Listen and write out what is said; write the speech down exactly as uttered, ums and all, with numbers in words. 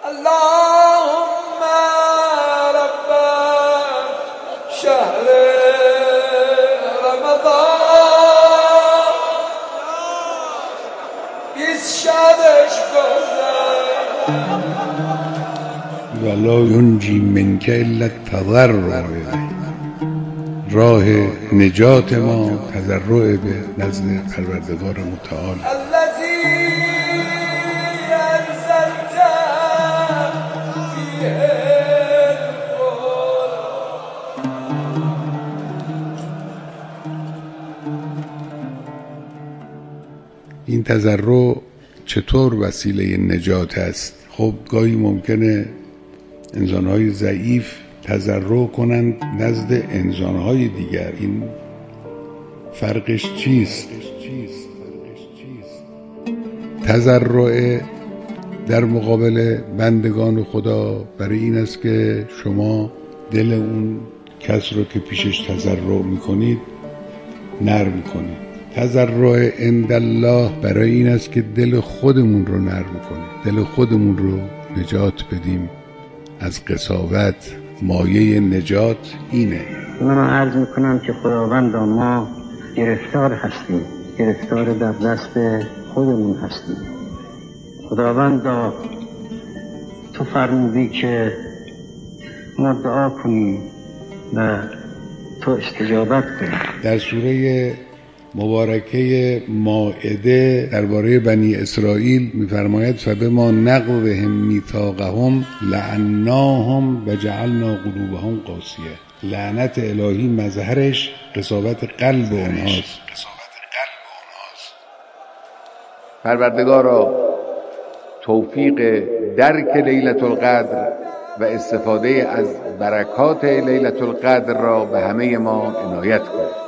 اللهم رب شهر رمضان بیست شبش گذشت ولا ینجی منک الا التضرع. راه نجات ما تضرع به نزد پروردگار متعال. الذی انزلت فیه این تضرع چطور وسیله نجات است؟ خب گاهی ممکنه انسان‌های ضعیف تضرع کنند نزد انسان‌های دیگر. این فرقش چیست؟ تضرع در مقابل بندگان خدا برای این است که شما دل اون کس رو که پیشش تضرع میکنید نرم کنید. تضرع عند الله برای این است که دل خودمون رو نرم کنید، دل خودمون رو نجات بدیم از قساوت. مایه نجات اینه. من عرض میکنم که خداوندا ما گرفتار هستیم، گرفتار در دست خودمون هستیم. خداوندا تو فرمودی که ما دعا کنیم و تو استجابت کنی. در سوره مبارکه مائده درباره بنی اسرائیل می‌فرماید فبما نقضهم میثاقهم لعناهم و جعلنا قلوبهم قاسیه. لعنت الهی مظهرش قساوت قلب اونهاست. پروردگارا توفیق درک لیلة القدر و استفاده از برکات لیلة القدر را به همه ما عنایت کن.